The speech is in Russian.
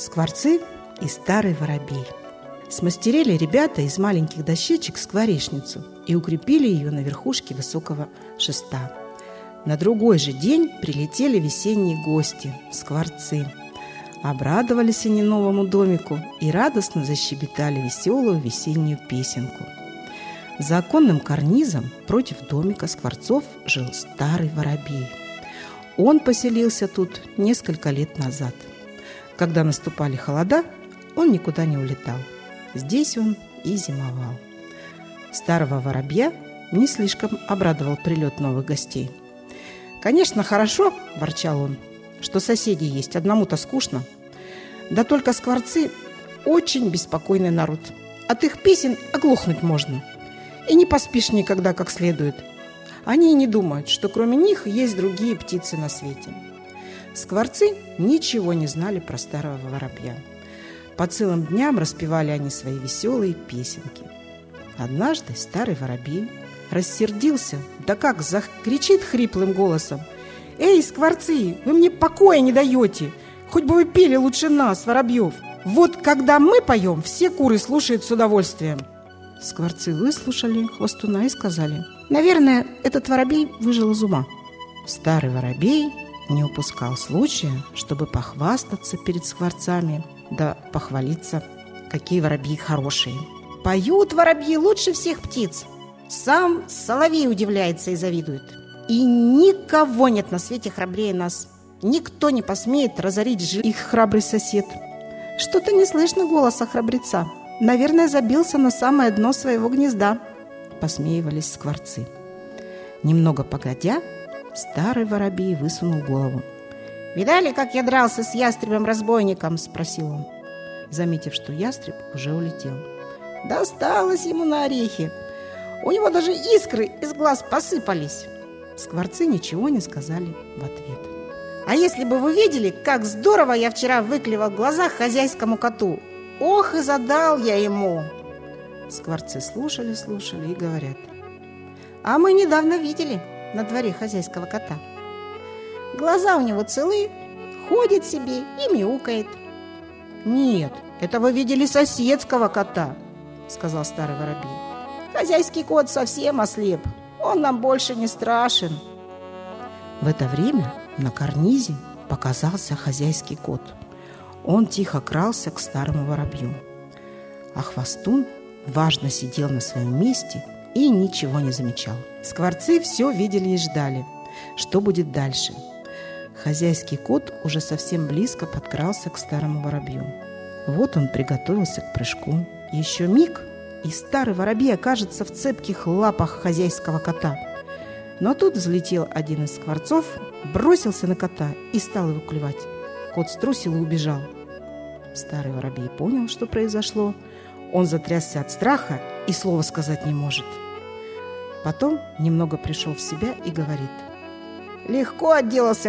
Скворцы и старый воробей. Смастерили ребята из маленьких дощечек скворечницу и укрепили ее на верхушке высокого шеста. На другой же день прилетели весенние гости – скворцы. Обрадовались они новому домику и радостно защебетали веселую весеннюю песенку. За оконным карнизом против домика скворцов жил старый воробей. Он поселился тут несколько лет назад. Когда наступали холода, он никуда не улетал. Здесь он и зимовал. Старого воробья не слишком обрадовал прилет новых гостей. «Конечно, хорошо, – ворчал он, – что соседи есть, одному-то скучно. Да только скворцы – очень беспокойный народ. От их песен оглохнуть можно. И не поспишь никогда как следует. Они и не думают, что кроме них есть другие птицы на свете». Скворцы ничего не знали про старого воробья. По целым дням распевали они свои веселые песенки. Однажды старый воробей рассердился, да как закричит хриплым голосом: «Эй, скворцы, вы мне покоя не даете! Хоть бы вы пели лучше нас, воробьев! Вот когда мы поем, все куры слушают с удовольствием!» Скворцы выслушали хвостуна и сказали: «Наверное, этот воробей выжил из ума». Старый воробей не упускал случая, чтобы похвастаться перед скворцами, да похвалиться, какие воробьи хорошие. «Поют воробьи лучше всех птиц. Сам соловей удивляется и завидует. И никого нет на свете храбрее нас. Никто не посмеет разорить их храбрый сосед». «Что-то не слышно голоса храбреца. Наверное, забился на самое дно своего гнезда», – посмеивались скворцы. Немного погодя, старый воробей высунул голову. «Видали, как я дрался с ястребом-разбойником?» – спросил он, заметив, что ястреб уже улетел. Досталось ему на орехи. У него даже искры из глаз посыпались. Скворцы ничего не сказали в ответ. «А если бы вы видели, как здорово я вчера выклевал глаза хозяйскому коту! Ох, и задал я ему!» Скворцы слушали и говорят: «А мы недавно видели на дворе хозяйского кота. Глаза у него целы, ходит себе и мяукает». «Нет, это вы видели соседского кота», – сказал старый воробей. «Хозяйский кот совсем ослеп, он нам больше не страшен». В это время на карнизе показался хозяйский кот. Он тихо крался к старому воробью, а хвостун важно сидел на своем месте и ничего не замечал. Скворцы все видели и ждали, что будет дальше. Хозяйский кот уже совсем близко подкрался к старому воробью. Вот он приготовился к прыжку. Еще миг, и старый воробей окажется в цепких лапах хозяйского кота. Но тут взлетел один из скворцов, бросился на кота и стал его клевать. Кот струсил и убежал. Старый воробей понял, что произошло. Он затрясся от страха и слова сказать не может. Потом немного пришел в себя и говорит: «Легко отделался